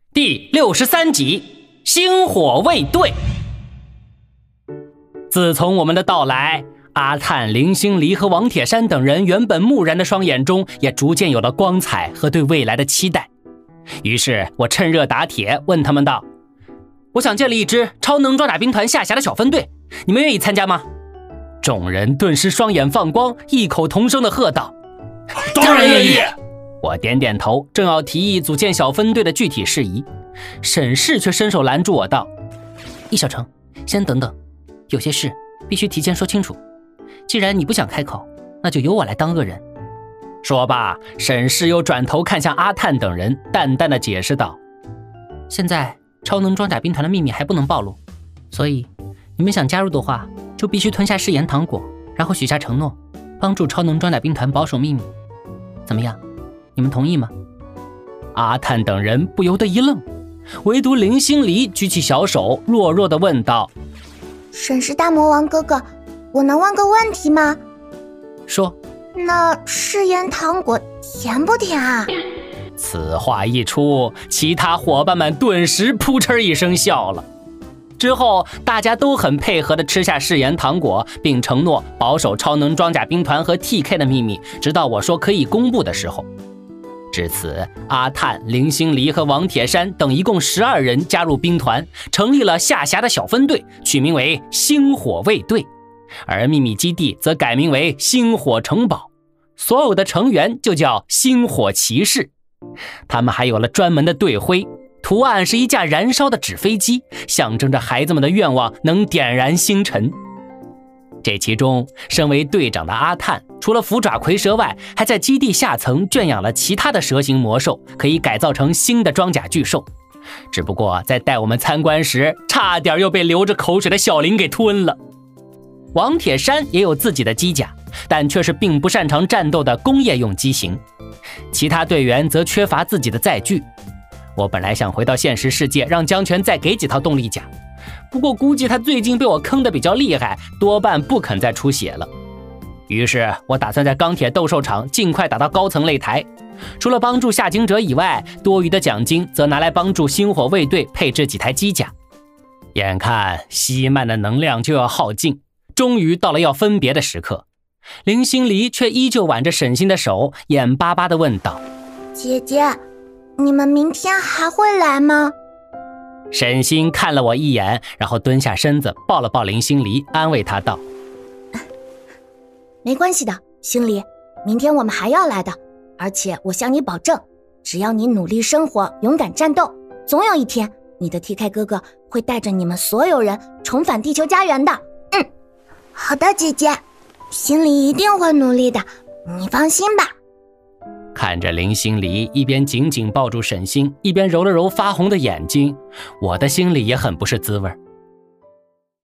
第63集，星火卫队。自从我们的到来，阿探、林星离和王铁山等人原本木然的双眼中也逐渐有了光彩和对未来的期待。于是我趁热打铁，问他们道：我想建立一支超能装甲兵团下辖的小分队，你们愿意参加吗？众人顿时双眼放光，异口同声地喝道： 当然愿意。 我点点头，正要提议组建小分队的具体事宜，沈氏却伸手拦住我道：易小成，先等等，有些事必须提前说清楚，既然你不想开口，那就由我来当恶人。说罢，沈氏又转头看向阿探等人，淡淡的解释道：现在超能装甲兵团的秘密还不能暴露，所以你们想加入的话，就必须吞下誓言糖果，然后许下承诺，帮助超能装甲兵团保守秘密。怎么样，你们同意吗？阿探等人不由得一愣，唯独林星离举起小手，弱弱地问道： 沈氏大魔王哥哥，我能问个问题吗？ 说。 那誓言糖果甜不甜啊？ 此话一出，其他伙伴们顿时扑哧一声笑了。之后大家都很配合地吃下誓言糖果，并承诺保守超能装甲兵团和 TK 的秘密，直到我说可以公布的时候。至此，阿探、林星离和王铁山等一共12人加入兵团，成立了下辖的小分队，取名为星火卫队，而秘密基地则改名为星火城堡，所有的成员就叫星火骑士。他们还有了专门的队徽，图案是一架燃烧的纸飞机，象征着孩子们的愿望能点燃星辰。这其中，身为队长的阿探，除了伏爪蝰蛇外，还在基地下层圈养了其他的蛇形魔兽，可以改造成新的装甲巨兽。只不过在带我们参观时，差点又被流着口水的小林给吞了。王铁山也有自己的机甲，但却是并不擅长战斗的工业用机型。其他队员则缺乏自己的载具。我本来想回到现实世界，让江泉再给几套动力甲，不过估计他最近被我坑得比较厉害，多半不肯再出血了。于是我打算在钢铁斗兽场尽快打到高层擂台，除了帮助下井者以外，多余的奖金则拿来帮助星火卫队配置几台机甲。眼看西曼的能量就要耗尽，终于到了要分别的时刻，林星离却依旧挽着沈星的手，眼巴巴地问道： 姐姐，你们明天还会来吗？ 沈星看了我一眼，然后蹲下身子抱了抱林星离，安慰他道： 没关系的，星离，明天我们还要来的，而且我向你保证，只要你努力生活，勇敢战斗，总有一天你的 TK 哥哥会带着你们所有人重返地球家园的。好的，姐姐，星离一定会努力的，你放心吧。 看着林星离一边紧紧抱住沈星，一边揉了揉发红的眼睛，我的心里也很不是滋味。